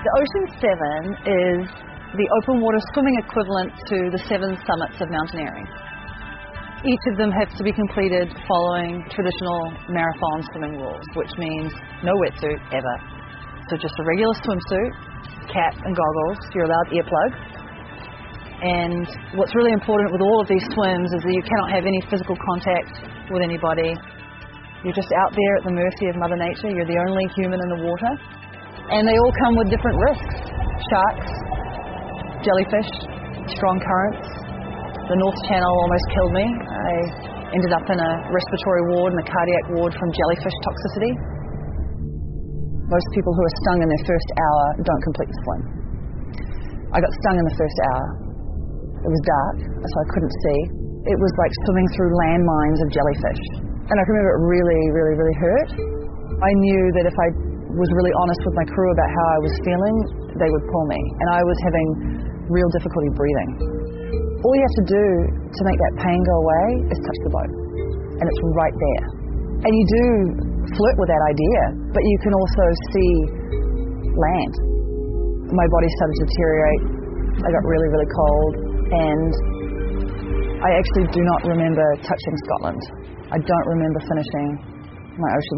The Ocean 7 is the open water swimming equivalent to the 7 summits of mountaineering. Each of them has to be completed following traditional marathon swimming rules, which means no wetsuit ever. So just a regular swimsuit, cap and goggles. You're allowed earplugs. And what's really important with all of these swims is that you cannot have any physical contact with anybody. You're just out there at the mercy of Mother Nature. You're the only human in the water. And they all come with different risks. Sharks, jellyfish, strong currents. The North Channel almost killed me. I ended up in a respiratory ward and a cardiac ward from jellyfish toxicity. Most people who are stung in their first hour don't complete the swim. I got stung in the first hour. It was dark, so I couldn't see. It was like swimming through landmines of jellyfish. And I can remember it really, really, really hurt. I knew that if I was really honest with my crew about how I was feeling, they would pull me. And I was having real difficulty breathing. All you have to do to make that pain go away is touch the boat. And it's right there. And you do flirt with that idea, but you can also see land. My body started to deteriorate. I got really, really cold. And I actually do not remember touching Scotland. I don't remember finishing my Ocean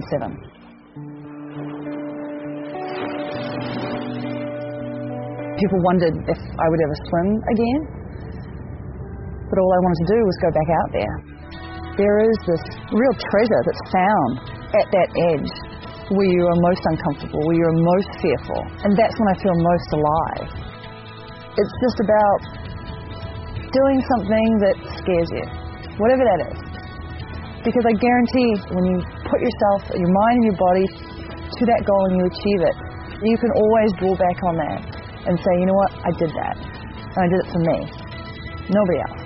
7. People wondered if I would ever swim again. But all I wanted to do was go back out there. There is this real treasure that's found at that edge where you are most uncomfortable, where you are most fearful. And that's when I feel most alive. It's just about doing something that scares you, whatever that is. Because I guarantee when you put yourself, your mind and your body to that goal and you achieve it, you can always draw back on that and say, you know what, I did that. And I did it for me, nobody else.